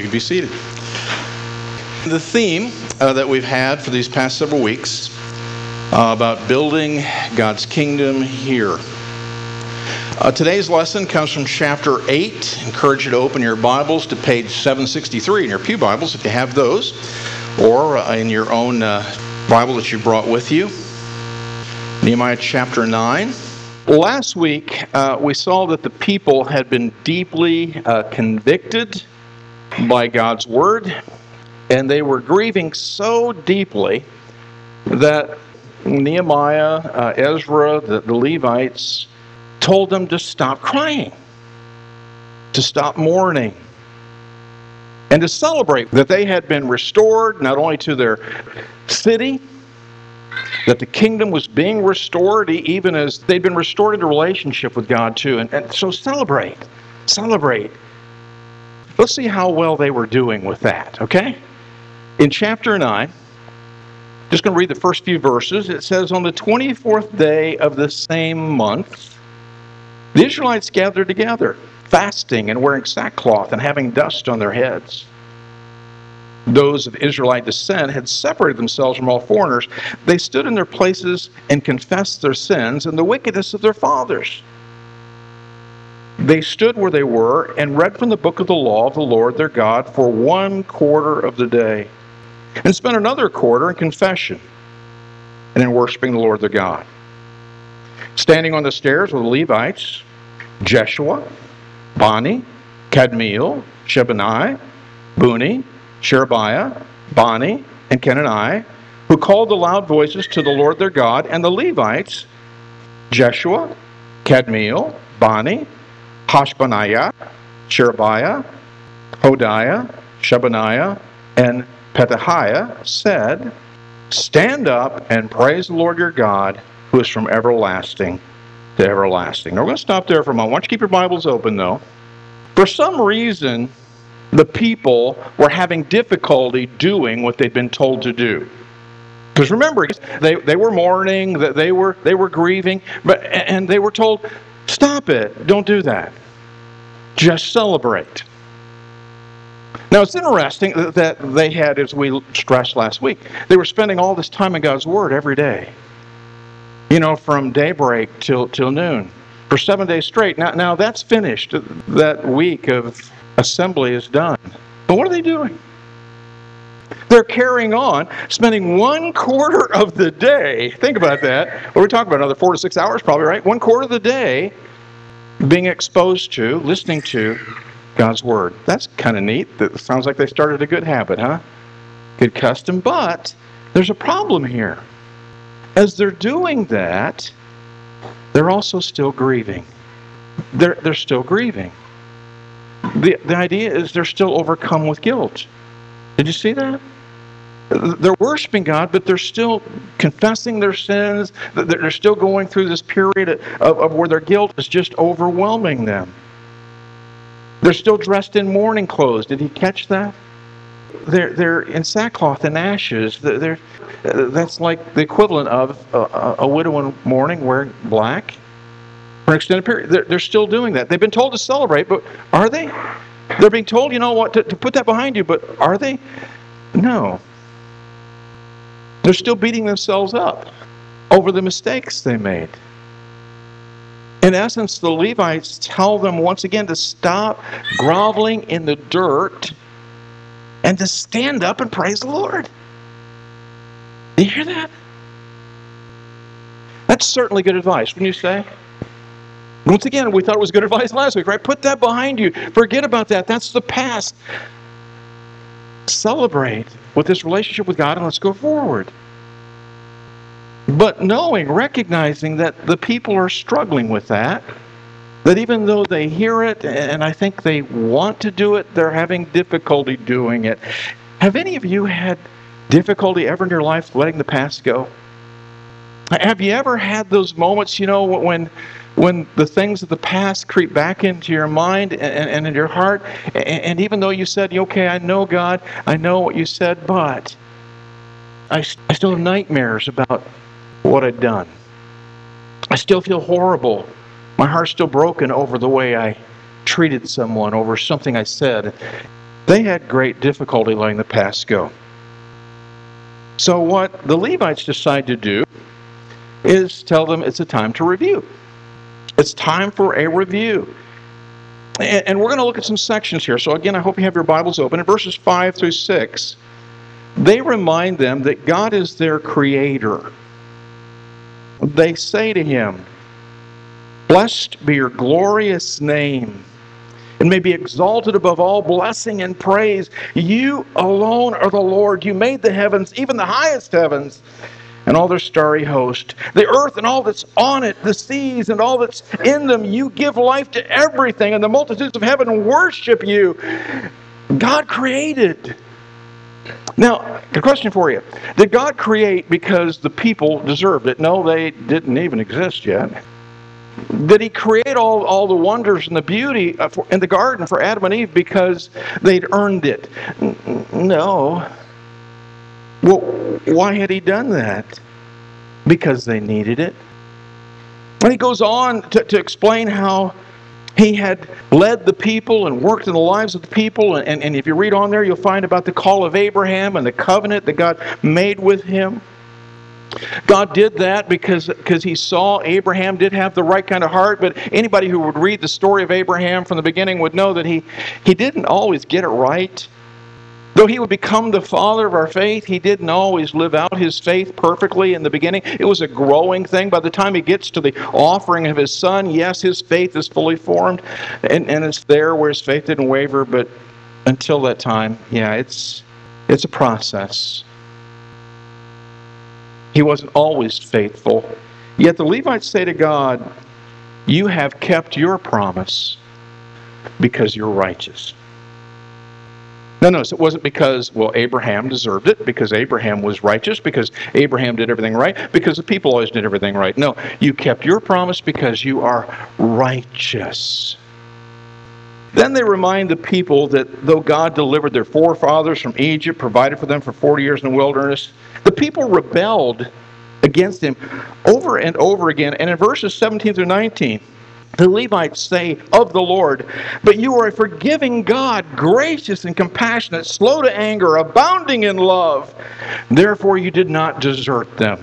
can be seated. The theme that we've had for these past several weeks about building God's kingdom here. Today's lesson comes from chapter 8. I encourage you to open your Bibles to page 763 in your pew Bibles if you have those, or in your own Bible that you brought with you. Nehemiah chapter 9. Last week, we saw that the people had been deeply convicted by God's Word, and they were grieving so deeply that Nehemiah, Ezra, the Levites, told them to stop crying, to stop mourning, and to celebrate that they had been restored not only to their city, that the kingdom was being restored, even as they'd been restored into relationship with God too. And so celebrate. Let's see how well they were doing with that, okay? In chapter 9, just going to read the first few verses. It says, on the 24th day of the same month, the Israelites gathered together, fasting and wearing sackcloth and having dust on their heads. Those of Israelite descent had separated themselves from all foreigners. They stood in their places and confessed their sins and the wickedness of their fathers. They stood where they were and read from the book of the law of the Lord their God for 1/4 of the day, and spent another quarter in confession and in worshiping the Lord their God. Standing on the stairs were the Levites, Jeshua, Bani, Kadmiel, Shebaniah, Buni, Sherebiah, Bani, and Kenani, who called the loud voices to the Lord their God, and the Levites, Jeshua, Kadmiel, Bani, Hashbaniah, Sherebiah, Hodiah, Shebaniah, and Pethahiah, said, stand up and praise the Lord your God, who is from everlasting to everlasting. Now we're going to stop there for a moment. I want you to keep your Bibles open, though. For some reason, the people were having difficulty doing what they'd been told to do. Because remember, they were mourning, they were grieving, and they were told, stop it, don't do that. Just celebrate. Now it's interesting that they had, as we stressed last week, they were spending all this time in God's Word every day. From daybreak till noon, for 7 days straight. Now that's finished. That week of assembly is done. But what are they doing? They're carrying on, spending 1/4 of the day. Think about that. What are we talking about? Another 4 to 6 hours, probably, right? 1/4 of the day being exposed to, listening to God's Word. That's kind of neat. That sounds like they started a good habit, huh? Good custom. But there's a problem here. As they're doing that, they're also still grieving. They're still grieving. The idea is they're still overcome with guilt. Did you see that? They're worshiping God, but they're still confessing their sins. They're still going through this period of where their guilt is just overwhelming them. They're still dressed in mourning clothes. Did you catch that? They're in sackcloth and ashes. That's like the equivalent of a widow in mourning wearing black for an extended period. They're still doing that. They've been told to celebrate, but are they? They're being told, to put that behind you, but are they? No. They're still beating themselves up over the mistakes they made. In essence, the Levites tell them once again to stop groveling in the dirt and to stand up and praise the Lord. Do you hear that? That's certainly good advice, wouldn't you say? Once again, we thought it was good advice last week, right? Put that behind you. Forget about that. That's the past. Celebrate with this relationship with God and let's go forward. But recognizing that the people are struggling with that even though they hear it, and I think they want to do it, they're having difficulty doing it. Have any of you had difficulty ever in your life letting the past go? Have you ever had those moments, when the things of the past creep back into your mind and in your heart, and even though you said, okay, I know God, I know what you said, but I still have nightmares about what I'd done. I still feel horrible. My heart's still broken over the way I treated someone, over something I said. They had great difficulty letting the past go. So what the Levites decide to do is tell them it's a time to review. It's time for a review. And we're going to look at some sections here. So again, I hope you have your Bibles open. In verses 5 through 6, they remind them that God is their creator. They say to him, "Blessed be your glorious name, and may be exalted above all blessing and praise. You alone are the Lord. You made the heavens, even the highest heavens, and all their starry host. The earth and all that's on it, the seas and all that's in them. You give life to everything, and the multitudes of heaven worship you." God created. Now, a question for you. Did God create because the people deserved it? No, they didn't even exist yet. Did he create all the wonders and the beauty in the garden for Adam and Eve because they'd earned it? No. Well, why had he done that? Because they needed it. And he goes on to explain how he had led the people and worked in the lives of the people. And if you read on there, you'll find about the call of Abraham and the covenant that God made with him. God did that because he saw Abraham did have the right kind of heart, but anybody who would read the story of Abraham from the beginning would know that he didn't always get it right. Though he would become the father of our faith, he didn't always live out his faith perfectly in the beginning. It was a growing thing. By the time he gets to the offering of his son, yes, his faith is fully formed, and it's there where his faith didn't waver, but until that time, yeah, it's a process. He wasn't always faithful. Yet the Levites say to God, "You have kept your promise because you're righteous." Now notice, it wasn't because, well, Abraham deserved it, because Abraham was righteous, because Abraham did everything right, because the people always did everything right. No, you kept your promise because you are righteous. Then they remind the people that though God delivered their forefathers from Egypt, provided for them for 40 years in the wilderness, the people rebelled against him over and over again. And in verses 17 through 19, the Levites say of the Lord, "But you are a forgiving God, gracious and compassionate, slow to anger, abounding in love. Therefore you did not desert them."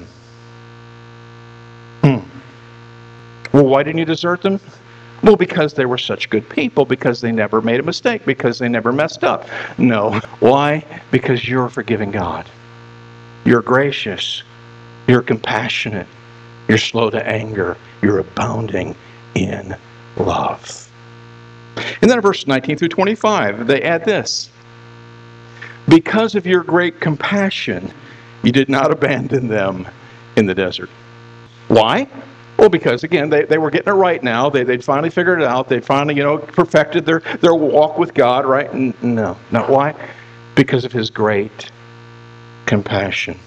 Well, why didn't you desert them? Well, because they were such good people, because they never made a mistake, because they never messed up. No. Why? Because you're a forgiving God. You're gracious. You're compassionate. You're slow to anger. You're abounding in love. And then in verse 19 through 25, they add this. "Because of your great compassion, you did not abandon them in the desert." Why? Well, because, again, they were getting it right now. They'd finally figured it out. They'd finally, perfected their walk with God, right? No. Not why? Because of his great compassion.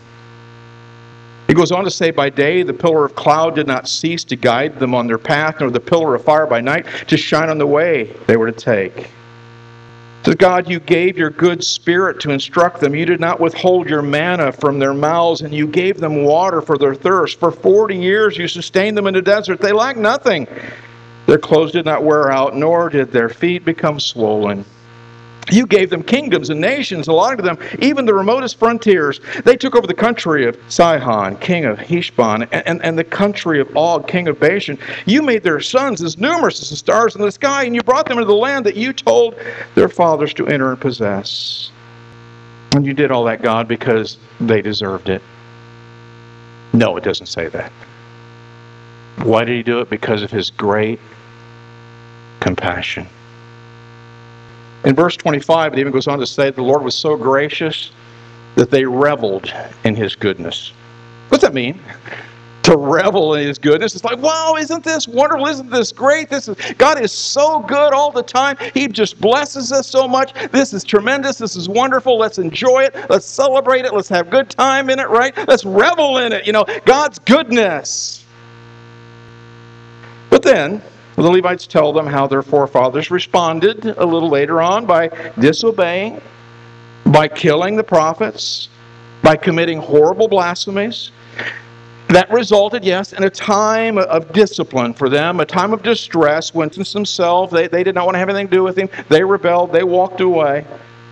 He goes on to say, "By day the pillar of cloud did not cease to guide them on their path, nor the pillar of fire by night to shine on the way they were to take." To God, you gave your good spirit to instruct them. You did not withhold your manna from their mouths, and you gave them water for their thirst. For 40 years you sustained them in the desert. They lacked nothing. Their clothes did not wear out, nor did their feet become swollen. You gave them kingdoms and nations, allotting to them even the remotest frontiers. They took over the country of Sihon, king of Heshbon, and the country of Og, king of Bashan. You made their sons as numerous as the stars in the sky, and you brought them into the land that you told their fathers to enter and possess. And you did all that, God, because they deserved it. No, it doesn't say that. Why did he do it? Because of his great compassion. In verse 25, it even goes on to say the Lord was so gracious that they reveled in his goodness. What's that mean? To revel in his goodness. It's like, wow, isn't this wonderful? Isn't this great? God is so good all the time. He just blesses us so much. This is tremendous. This is wonderful. Let's enjoy it. Let's celebrate it. Let's have good time in it, right? Let's revel in it. God's goodness. But then the Levites tell them how their forefathers responded a little later on by disobeying, by killing the prophets, by committing horrible blasphemies. That resulted, yes, in a time of discipline for them, a time of distress. Winston themselves, they did not want to have anything to do with him. They rebelled. They walked away.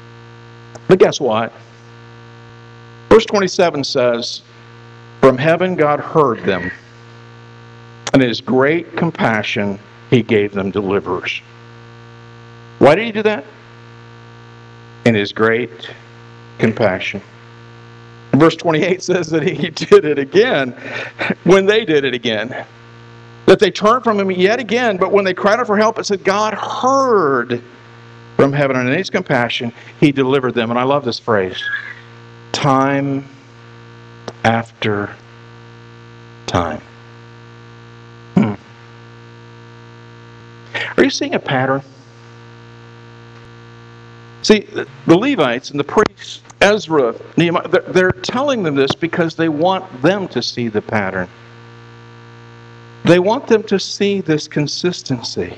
But guess what? Verse 27 says, "From heaven God heard them, and in His great compassion He gave them deliverers." Why did He do that? In His great compassion. Verse 28 says that He did it again when they did it again. That they turned from Him yet again, but when they cried out for help, it said God heard from heaven, and in His compassion He delivered them. And I love this phrase. Time after time. Are you seeing a pattern? See, the Levites and the priests, Ezra, Nehemiah, they're telling them this because they want them to see the pattern. They want them to see this consistency.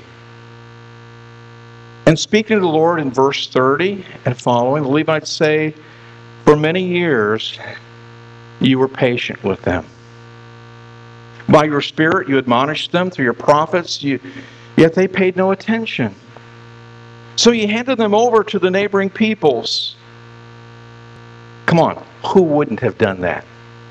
And speaking to the Lord in verse 30 and following, the Levites say, "For many years you were patient with them. By your Spirit you admonished them through your prophets, yet they paid no attention. So you handed them over to the neighboring peoples." Come on, who wouldn't have done that?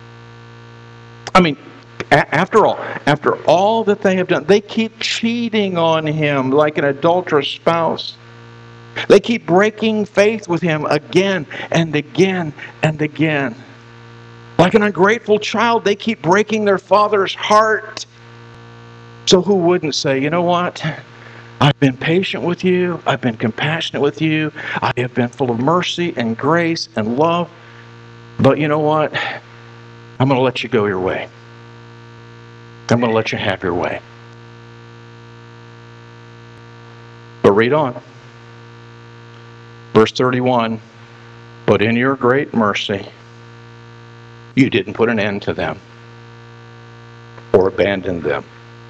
I mean, after all that they have done, they keep cheating on Him like an adulterous spouse. They keep breaking faith with Him again and again and again. Like an ungrateful child, they keep breaking their father's heart. So who wouldn't say, you know what? I've been patient with you. I've been compassionate with you. I have been full of mercy and grace and love. But you know what? I'm going to let you go your way. I'm going to let you have your way. But read on. Verse 31, "But in your great mercy, you didn't put an end to them or abandon them.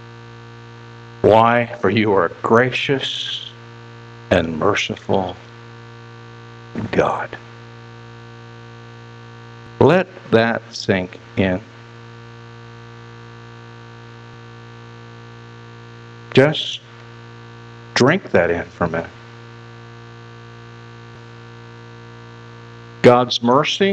Why? For you are a gracious and merciful God." Let that sink in. Just drink that in for a minute. God's mercy,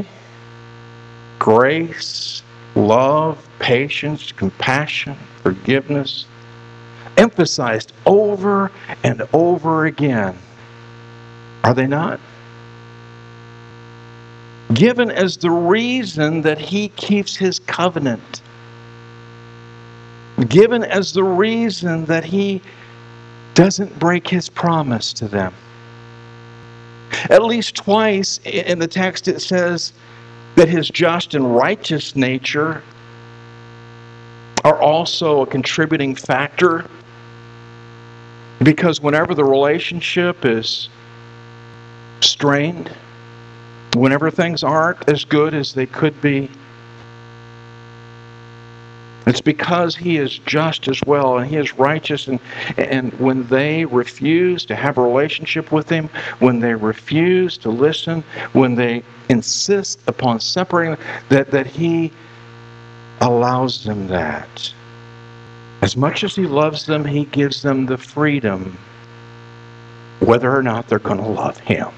grace, love, patience, compassion, forgiveness, emphasized over and over again. Are they not? Given as the reason that He keeps His covenant. Given as the reason that He doesn't break His promise to them. At least twice in the text it says that His just and righteous nature are also a contributing factor, because whenever the relationship is strained, whenever things aren't as good as they could be, it's because He is just as well and He is righteous. And when they refuse to have a relationship with Him, when they refuse to listen, when they insist upon separating, that He allows them that. As much as He loves them, He gives them the freedom whether or not they're going to love Him.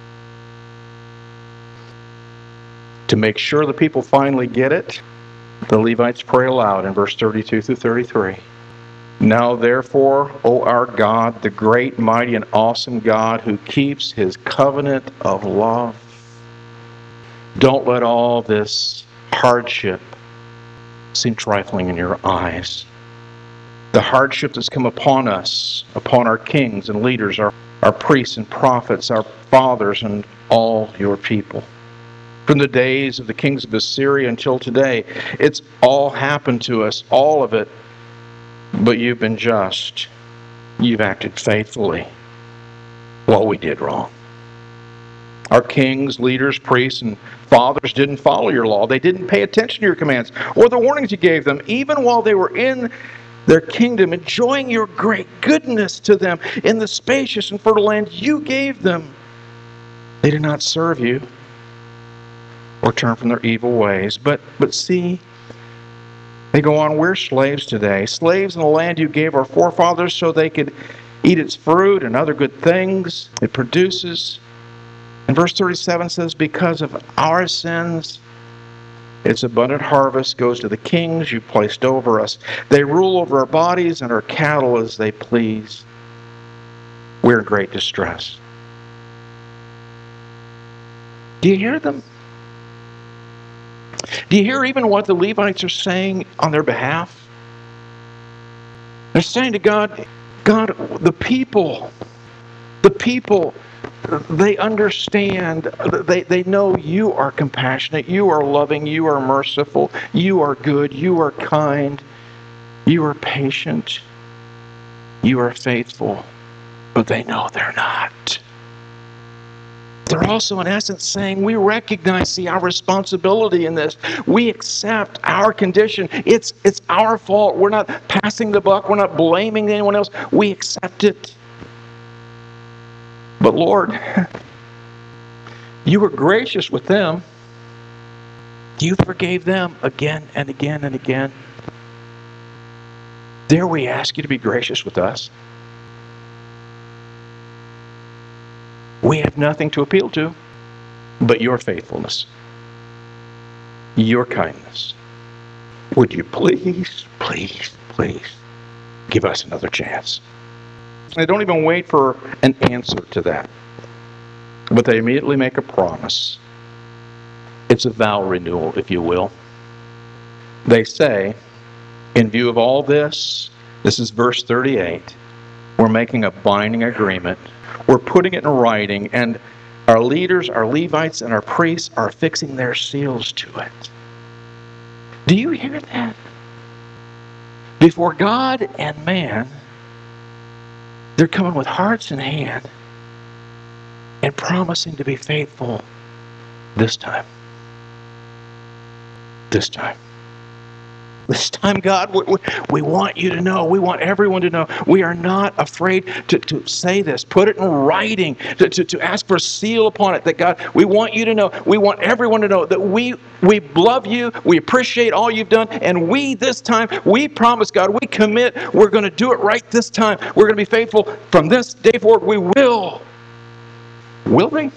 To make sure the people finally get it, the Levites pray aloud in verse 32 through 33. "Now therefore, O our God, the great, mighty, and awesome God who keeps His covenant of love, don't let all this hardship seem trifling in your eyes. The hardship that's come upon us, upon our kings and leaders, our priests and prophets, our fathers, and all your people. From the days of the kings of Assyria until today, it's all happened to us, all of it. But you've been just. You've acted faithfully while we did wrong. Our kings, leaders, priests, and fathers didn't follow your law. They didn't pay attention to your commands or the warnings you gave them, even while they were in their kingdom, enjoying your great goodness to them in the spacious and fertile land you gave them. They did not serve you or turn from their evil ways. But see, they go on, we're slaves today, slaves in the land you gave our forefathers so they could eat its fruit and other good things it produces. And verse 37 says, because of our sins, its abundant harvest goes to the kings you placed over us. They rule over our bodies and our cattle as they please. We're in great distress. Do you hear them? Do you hear even what the Levites are saying on their behalf? They're saying to God, God, the people, they understand, they know you are compassionate, you are loving, you are merciful, you are good, you are kind, you are patient, you are faithful, but they know they're not. They're also, in essence, saying we recognize our responsibility in this. We accept our condition. It's our fault. We're not passing the buck. We're not blaming anyone else. We accept it. But Lord, you were gracious with them. You forgave them again and again and again. Dare we ask you to be gracious with us? We have nothing to appeal to but your faithfulness, your kindness. Would you please, please, please give us another chance? They don't even wait for an answer to that, but they immediately make a promise. It's a vow renewal, if you will. They say, in view of all this, this is verse 38, we're making a binding agreement. We're putting it in writing, and our leaders, our Levites, and our priests are fixing their seals to it. Do you hear that? Before God and man, they're coming with hearts in hand and promising to be faithful this time. This time. This time, God, we want you to know, we want everyone to know, we are not afraid to say this, put it in writing, to ask for a seal upon it, that God, we want you to know, we want everyone to know that we love you, we appreciate all you've done, and we this time, we promise, God, we commit, we're going to do it right this time, we're going to be faithful from this day forward, we will. Will they?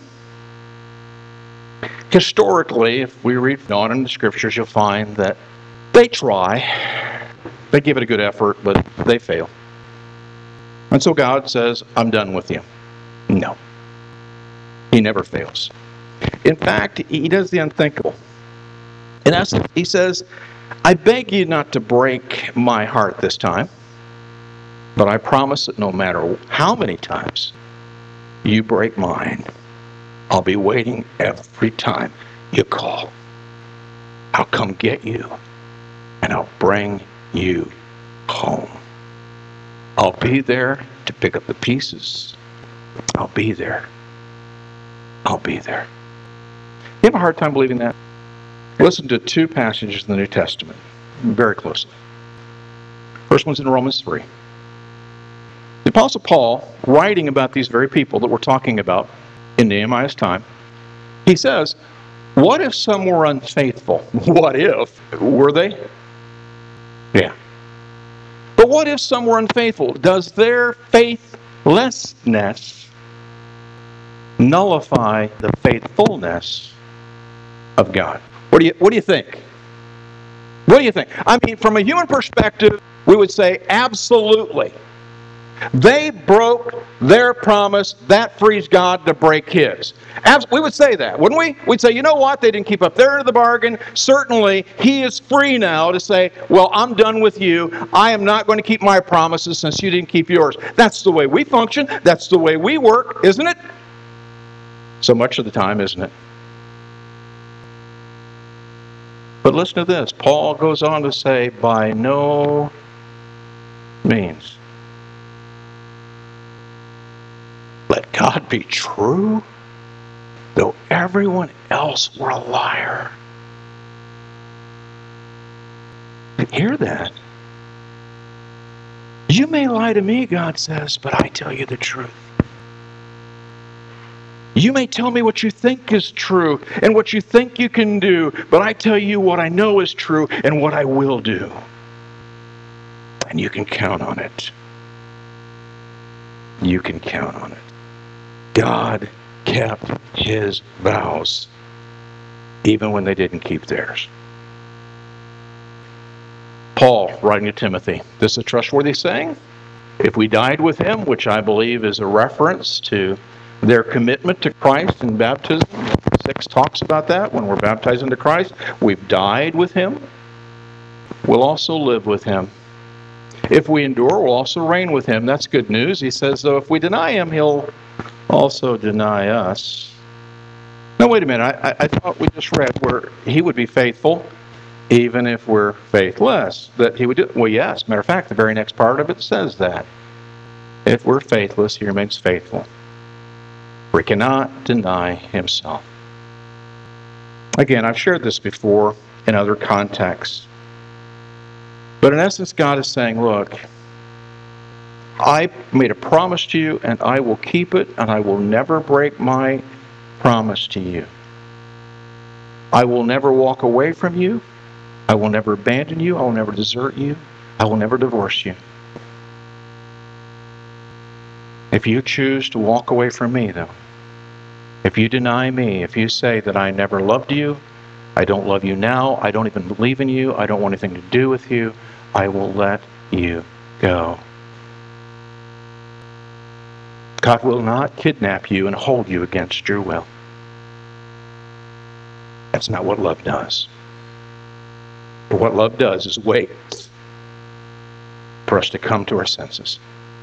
Historically, if we read on in the scriptures, you'll find that they try. They give it a good effort, but they fail. And so God says, I'm done with you. No. He never fails. In fact, he does the unthinkable. In essence, he says, I beg you not to break my heart this time, but I promise that no matter how many times you break mine, I'll be waiting every time you call. I'll come get you. And I'll bring you home. I'll be there to pick up the pieces. I'll be there. I'll be there. You have a hard time believing that? Listen to two passages in the New Testament very closely. First one's in Romans 3. The Apostle Paul, writing about these very people that we're talking about in Nehemiah's time, he says, what if some were unfaithful? What if? Were they? Yeah. But what if some were unfaithful? Does their faithlessness nullify the faithfulness of God? What do you think? What do you think? I mean, from a human perspective, we would say absolutely. They broke their promise. That frees God to break his. We would say that, wouldn't we? We'd say, you know what? They didn't keep up their end of the bargain. Certainly, he is free now to say, well, I'm done with you. I am not going to keep my promises since you didn't keep yours. That's the way we function. That's the way we work, isn't it? So much of the time, isn't it? But listen to this. Paul goes on to say, by no means. Let God be true, though everyone else were a liar. Hear that? You may lie to me, God says, but I tell you the truth. You may tell me what you think is true and what you think you can do, but I tell you what I know is true and what I will do. And you can count on it. You can count on it. God kept his vows, even when they didn't keep theirs. Paul, writing to Timothy, this is a trustworthy saying. If we died with him, which I believe is a reference to their commitment to Christ in baptism. 6 talks about that. When we're baptized into Christ, we've died with him. We'll also live with him. If we endure, we'll also reign with him. That's good news. He says, though, if we deny him, he'll also deny us. Now, wait a minute. I thought we just read where he would be faithful even if we're faithless. That he would do. Well, yes. Matter of fact, the very next part of it says that. If we're faithless, he remains faithful. For he cannot deny himself. Again, I've shared this before in other contexts. But in essence, God is saying, look, I made a promise to you, and I will keep it, and I will never break my promise to you. I will never walk away from you. I will never abandon you. I will never desert you. I will never divorce you. If you choose to walk away from me, though, if you deny me, if you say that I never loved you, I don't love you now, I don't even believe in you, I don't want anything to do with you, I will let you go. God will not kidnap you and hold you against your will. That's not what love does. But what love does is wait for us to come to our senses.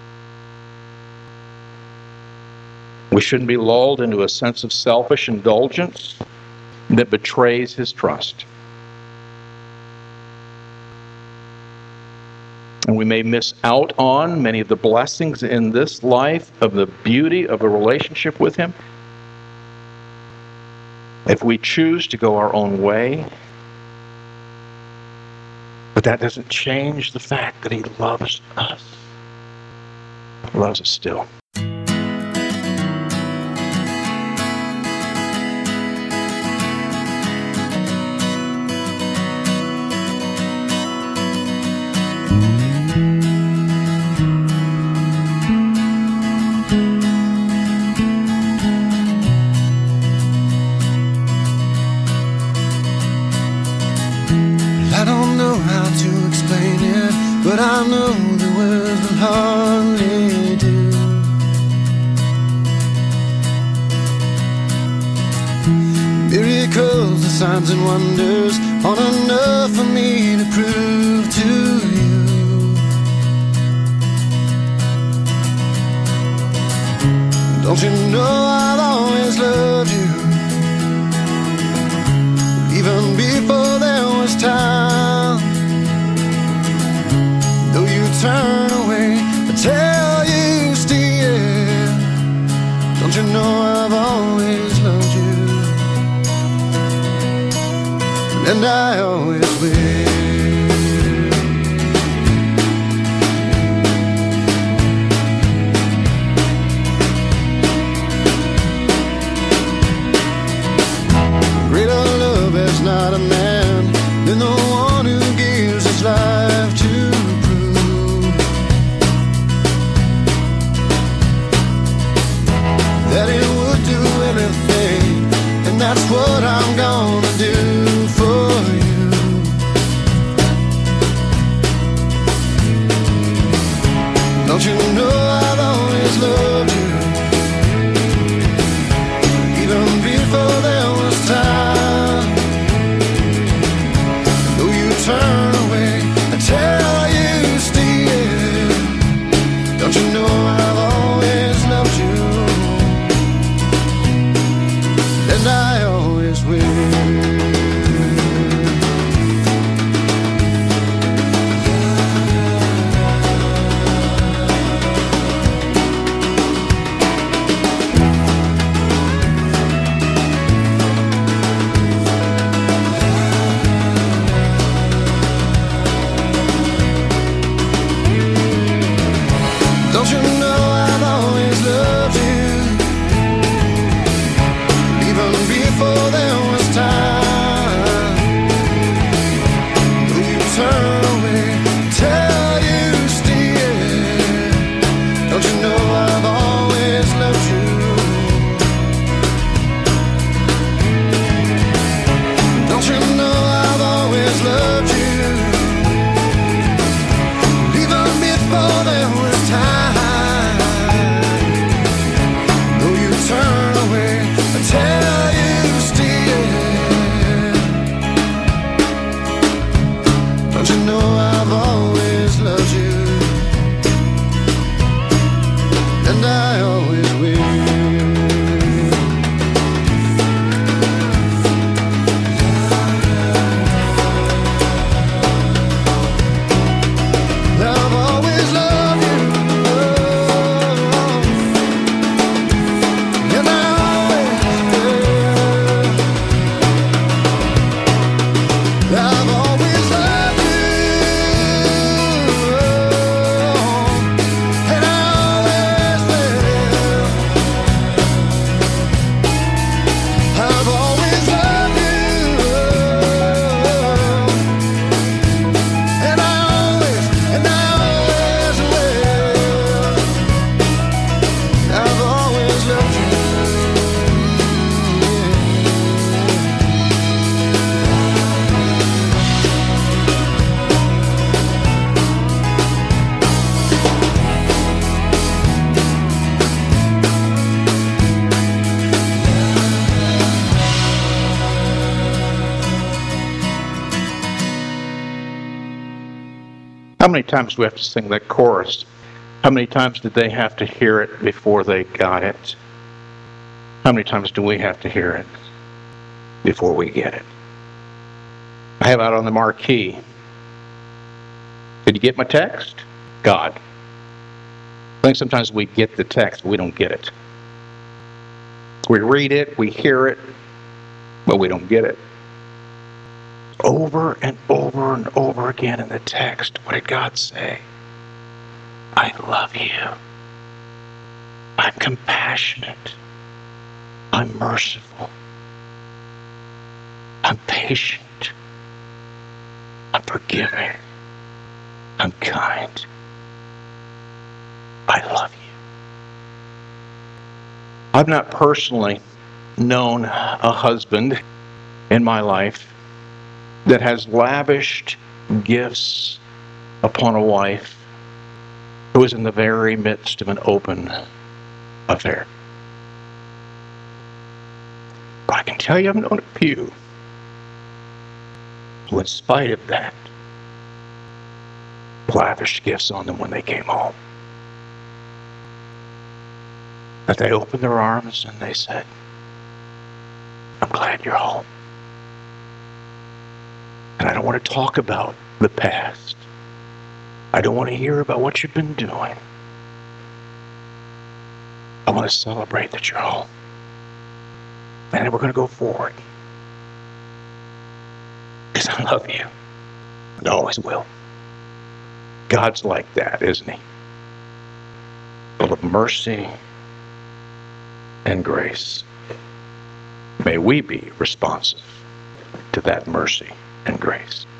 We shouldn't be lulled into a sense of selfish indulgence that betrays his trust. And we may miss out on many of the blessings in this life of the beauty of a relationship with him if we choose to go our own way. But that doesn't change the fact that he loves us. He loves us still. But I know the words will hardly do. Miracles, the signs and wonders aren't enough for me to prove to you. Don't you know I've always loved you, even before there was time. Though you turn away, I tell you still. Don't you know I've always loved you, and I always will. Greater love is not a man than the one who gives his life to. That it would do anything, and that's what I'm gonna do for you. How many times do we have to sing that chorus? How many times did they have to hear it before they got it? How many times do we have to hear it before we get it? I have out on the marquee, did you get my text? God. I think sometimes we get the text, but we don't get it. We read it, we hear it, but we don't get it. Over and over and over again in the text, what did God say? I love you. I'm compassionate. I'm merciful. I'm patient. I'm forgiving. I'm kind. I love you. I've not personally known a husband in my life that has lavished gifts upon a wife who is in the very midst of an open affair. But I can tell you I've known a few who, in spite of that, lavished gifts on them when they came home. That they opened their arms and they said, I'm glad you're home. And I don't want to talk about the past. I don't want to hear about what you've been doing. I want to celebrate that you're home. And then we're going to go forward. Because I love you. And always will. God's like that, isn't he? Full of mercy and grace. May we be responsive to that mercy and grace.